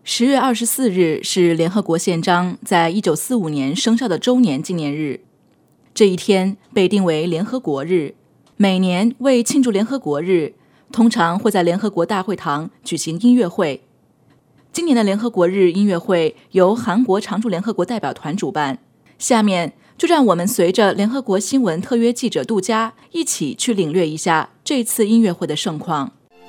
10月24日是联合国宪章在1945年生效的周年纪念日。这一天被定为联合国日，每年为庆祝联合国日，通常会在联合国大会堂举行音乐会。今年的联合国日音乐会由韩国常驻联合国代表团主办。下面就让我们随着联合国新闻特约记者杜佳一起去领略一下这次音乐会的盛况。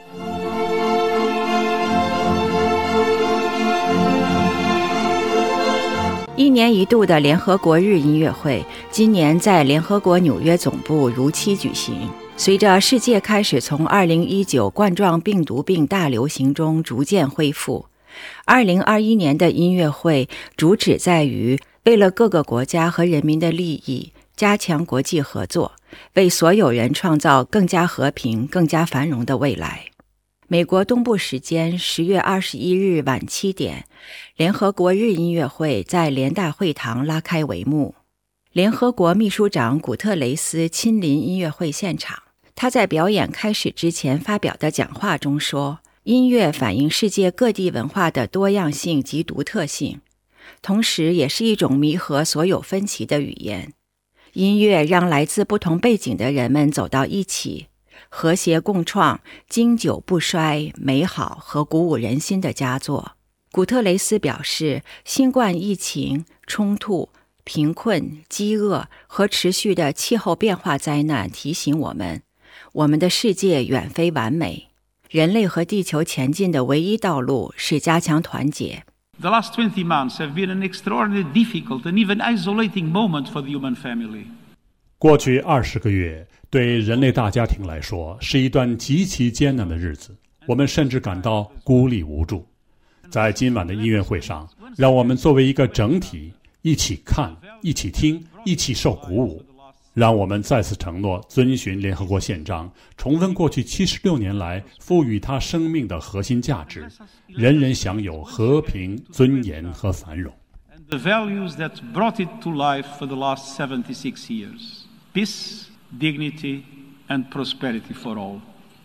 一年一度的联合国日音乐会，今年在联合国纽约总部如期举行。随着世界开始从2019冠状病毒病大流行中逐渐恢复，2021年的音乐会主旨在于为了各个国家和人民的利益，加强国际合作，为所有人创造更加和平、更加繁荣的未来。美国东部时间10月21日晚7点，联合国日音乐会在联大会堂拉开帷幕。联合国秘书长古特雷斯亲临音乐会现场。他在表演开始之前发表的讲话中说，音乐反映世界各地文化的多样性及独特性，同时也是一种弥合所有分歧的语言。音乐让来自不同背景的人们走到一起，和谐共创经久不衰、美好和鼓舞人心的佳作。古特雷斯表示，新冠疫情、冲突、贫困、饥饿和持续的气候变化灾难提醒我们的世界远非完美，人类和地球前进的唯一道路是加强团结。 The last 20 months have been an extraordinarily difficult and even isolating moment for the human family. 过去20个月对人类大家庭来说是一段极其艰难的日子，我们甚至感到孤立无助。在今晚的音乐会上，让我们作为一个整体一起看、一起听、一起受鼓舞。让我们再次承诺遵循联合国宪章，重温过去76年来赋予它生命的核心价值，人人享有和平、尊严和繁荣。 The values that brought it to life for the last 76 years. Peace, dignity, and prosperity for all.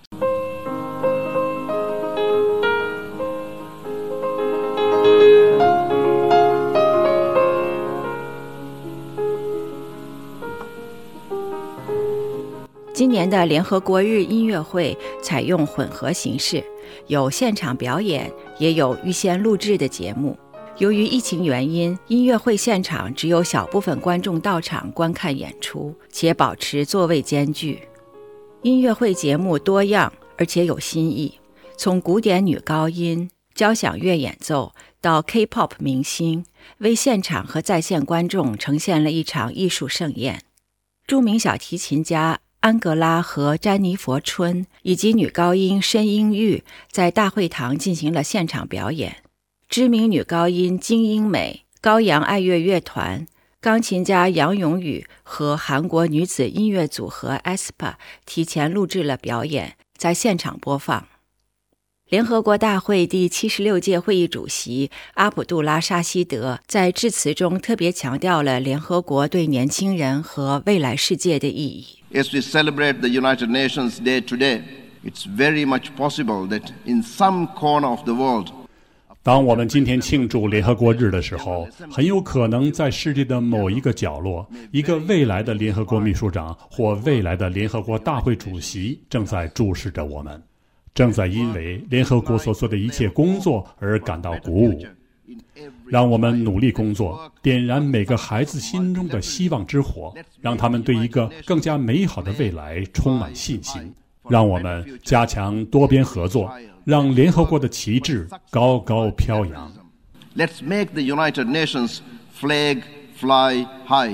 今年的联合国日音乐会采用混合形式，有现场表演，也有预先录制的节目。由于疫情原因，音乐会现场只有小部分观众到场观看演出，且保持座位间距。音乐会节目多样，而且有新意，从古典女高音、交响乐演奏到 K-pop 明星，为现场和在线观众呈现了一场艺术盛宴。著名小提琴家安格拉和詹妮佛春以及女高音申英玉在大会堂进行了现场表演。知名女高音金英美、高阳爱乐乐团、钢琴家杨永宇和韩国女子音乐组合 aespa 提前录制了表演，在现场播放。联合国大会第76届会议主席阿卜杜拉沙希德在致辞中特别强调了联合国对年轻人和未来世界的意义。 As we celebrate the United Nations Day today, it's very much possible that in some corner of the world, 当我们今天庆祝联合国日的时候，很有可能在世界的某一个角落，一个未来的联合国秘书长或未来的联合国大会主席正在注视着我们，正在因为联合国所做的一切工作而感到鼓舞。让我们努力工作，点燃每个孩子心中的希望之火，让他们对一个更加美好的未来充满信心。让我们加强多边合作，让联合国的旗帜高高飘扬。 let's make the United Nations flag fly high.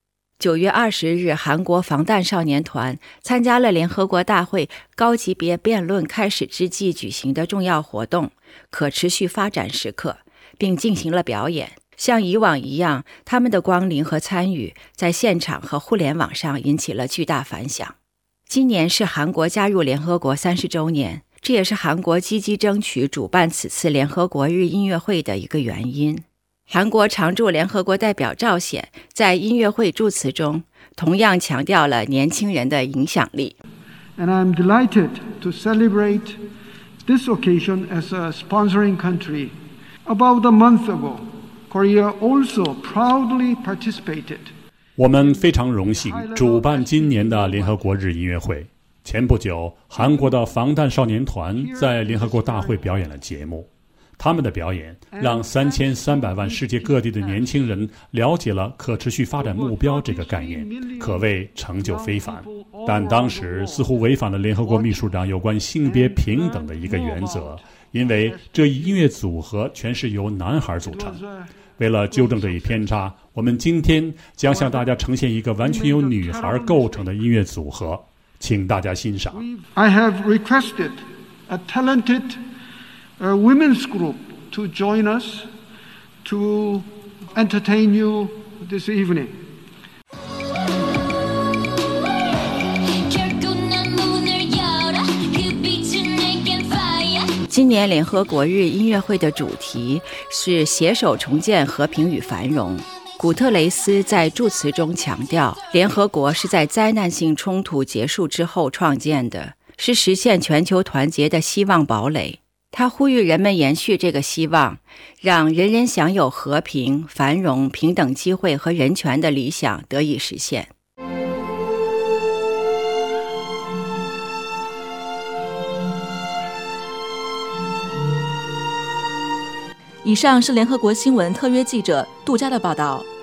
9月20日，韩国防弹少年团参加了联合国大会高级别辩论开始之际举行的重要活动——可持续发展时刻，并进行了表演。像以往一样，他们的光临和参与在现场和互联网上引起了巨大反响。今年是韩国加入联合国30周年，这也是韩国积极争取主办此次联合国日音乐会的一个原因。韩国常驻联合国代表赵显在音乐会祝词中同样强调了年轻人的影响力。 And I'm delighted to celebrate this occasion as a sponsoring country About a month ago, Korea also proudly participated. 我们非常荣幸主办今年的联合国日音乐会。前不久，韩国的防弹少年团在联合国大会表演了节目。他们的表演让3300万世界各地的年轻人了解了可持续发展目标这个概念，可谓成就非凡。但当时似乎违反了联合国秘书长有关性别平等的一个原则，因为这一音乐组合全是由男孩组成。为了纠正这一偏差，我们今天将向大家呈现一个完全由女孩构成的音乐组合，请大家欣赏。 I have requested a talented women's group to join us to entertain you this evening. 今年联合国日音乐会的主题是携手重建和平与繁荣。古特雷斯在祝词中强调，联合国是在灾难性冲突结束之后创建的，是实现全球团结的希望堡垒。他呼吁人们延续这个希望，让人人享有和平、繁荣、平等机会和人权的理想得以实现。 以上是联合国新闻特约记者杜佳的报道。